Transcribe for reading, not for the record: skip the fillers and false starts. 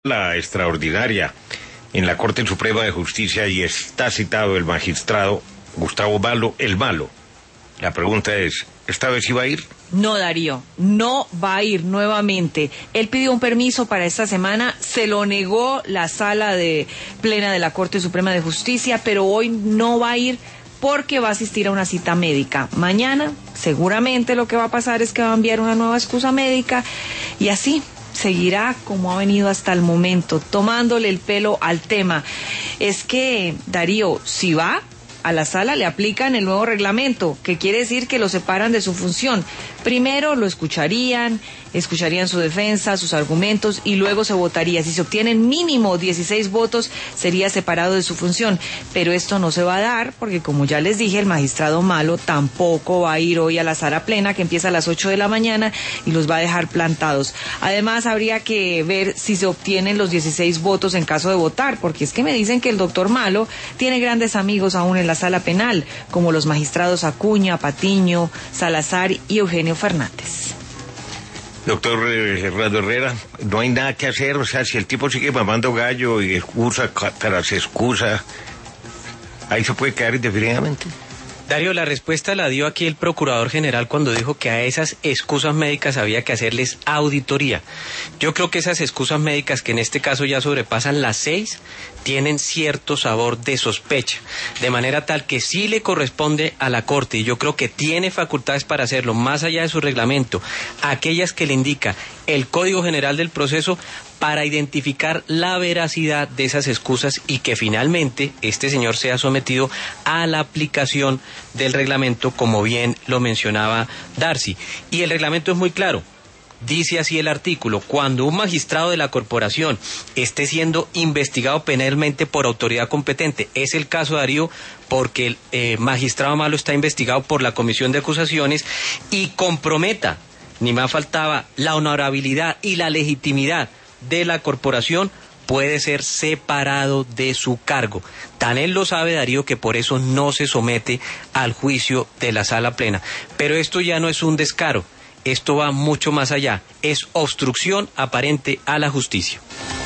La extraordinaria en la Corte Suprema de Justicia y está citado el magistrado Gustavo Malo, el Malo. La pregunta es, ¿esta vez iba a ir? No, Darío, no va a ir nuevamente. Él pidió un permiso para esta semana, se lo negó la sala plena de la Corte Suprema de Justicia, pero hoy no va a ir porque va a asistir a una cita médica. Mañana, seguramente lo que va a pasar es que va a enviar una nueva excusa médica y así seguirá como ha venido hasta el momento, tomándole el pelo al tema. Es que, Darío, si va a la sala le aplican el nuevo reglamento, que quiere decir que lo separan de su función. Primero lo escucharían su defensa, sus argumentos, y luego se votaría. Si se obtienen mínimo 16 votos, sería separado de su función. Pero esto no se va a dar, porque como ya les dije, el magistrado Malo tampoco va a ir hoy a la sala plena, que empieza a las 8 de la mañana, y los va a dejar plantados. Además, habría que ver si se obtienen los 16 votos en caso de votar, porque es que me dicen que el doctor Malo tiene grandes amigos aún en la sala penal, como los magistrados Acuña, Patiño, Salazar y Eugenio Fernández. Doctor Gerardo Herrera, no hay nada que hacer, o sea, si el tipo sigue mamando gallo y excusa tras excusa, ¿ahí se puede quedar indefinidamente? Darío, la respuesta la dio aquí el Procurador General cuando dijo que a esas excusas médicas había que hacerles auditoría. Yo creo que esas excusas médicas, que en este caso ya sobrepasan las 6, tienen cierto sabor de sospecha, de manera tal que sí le corresponde a la Corte, y yo creo que tiene facultades para hacerlo, más allá de su reglamento, aquellas que le indica el Código General del Proceso, para identificar la veracidad de esas excusas y que finalmente este señor sea sometido a la aplicación del reglamento, como bien lo mencionaba Darcy. Y el reglamento es muy claro. Dice así el artículo: cuando un magistrado de la corporación esté siendo investigado penalmente por autoridad competente, es el caso, Darío, porque el magistrado Malo está investigado por la Comisión de Acusaciones, y comprometa, ni más faltaba, la honorabilidad y la legitimidad de la corporación, puede ser separado de su cargo. Tan él lo sabe, Darío, que por eso no se somete al juicio de la sala plena. Pero esto ya no es un descaro, esto va mucho más allá, es obstrucción aparente a la justicia.